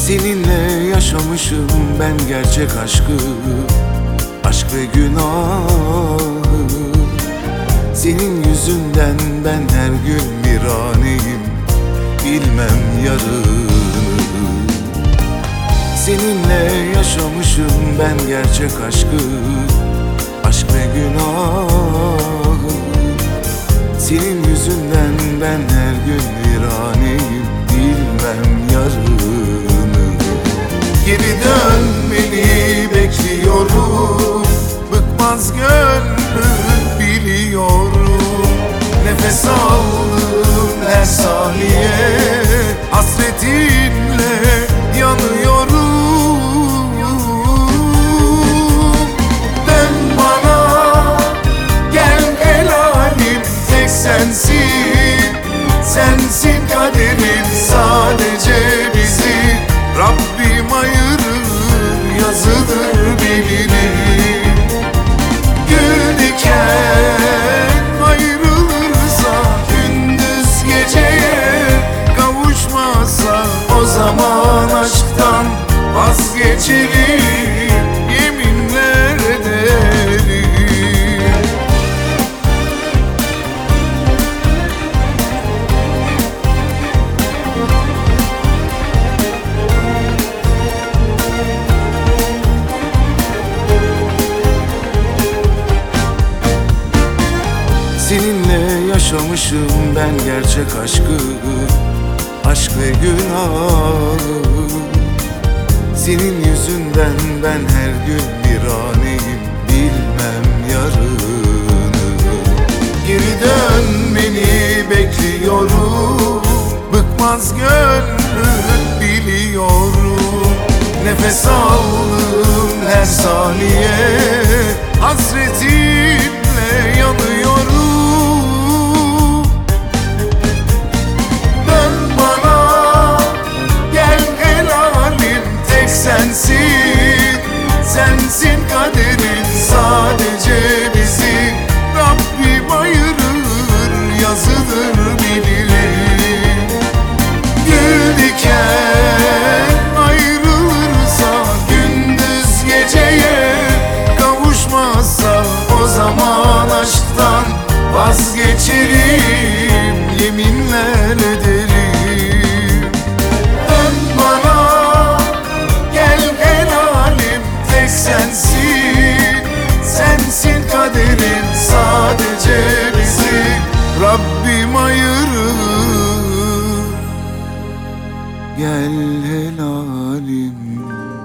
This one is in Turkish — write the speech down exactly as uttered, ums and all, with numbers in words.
Seninle yaşamışım ben gerçek aşkı, aşk ve günahı. Senin yüzünden ben her gün viraneyim, bilmem yarını. Seninle yaşamışım ben gerçek aşkı, aşk ve günahı. Senin yüzünden ben her gün viraneyim, bilmem yarını. Geri dönmeni bekliyorum, bıkmaz gönlüm biliyorum. Nefes aldım her saniye, hasretinle yanıyorum. Dön bana, gel helalim tek sensin. Sensin kaderim sadece bizi, Rabbim ayırır yazılır bilirim. Gül diken ayrılırsa, gündüz geceye kavuşmazsa, o zaman aşktan vazgeçerim, yeminler ederim. Seninle yaşamışım ben gerçek aşkı, aşk ve günahı. Senin yüzünden ben her gün viraneyim, bilmem yarını. Geri dönmeni bekliyorum, bıkmaz gönlüm biliyorum. Nefes aldım her saniye, hasretinle yanıyorum. Sensin, sensin kaderin sadece bizi, Rabbim ayırır yazılır bilirim. Gül diken ayrılırsa, gündüz geceye kavuşmazsa, o zaman aşktan vazgeçerim, yeminler ederim. Sensin, sensin kaderin sadece bizi, Rabbim ayırır. Gel helalim